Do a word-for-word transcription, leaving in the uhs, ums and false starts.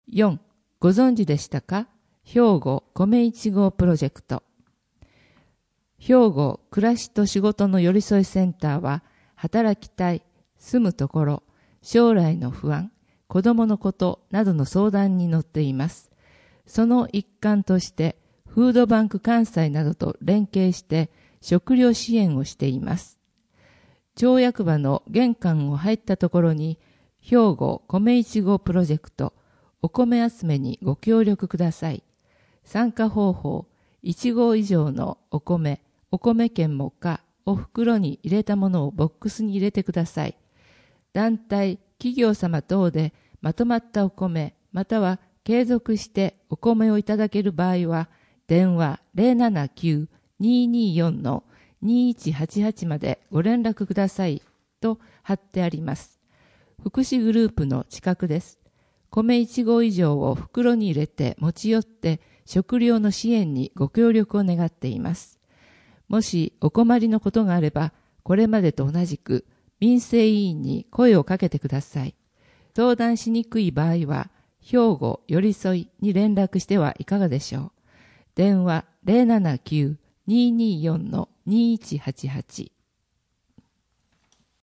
よん. ご存知でしたか？兵庫米一号プロジェクト。兵庫暮らしと仕事の寄り添いセンターは、働きたい、住むところ、将来の不安、子供のことなどの相談に乗っています。その一環として、フードバンク関西などと連携して食料支援をしています。町役場の玄関を入ったところに、兵庫米一号プロジェクト、お米集めにご協力ください。参加方法、いちごう以上のお米、お米券もかを袋に入れたものをボックスに入れてください。団体、企業様等でまとまったお米、または継続してお米をいただける場合は、電話 ゼロななきゅう にーにーよん のにーいちはちはちまでご連絡くださいと貼ってあります。福祉グループの近くです。米いちごう以上を袋に入れて持ち寄って食料の支援にご協力を願っています。もしお困りのことがあれば、これまでと同じく民生委員に声をかけてください。相談しにくい場合は、兵庫よりそいに連絡してはいかがでしょう。電話 ゼロななきゅう にーにーよん のにーいちはちはち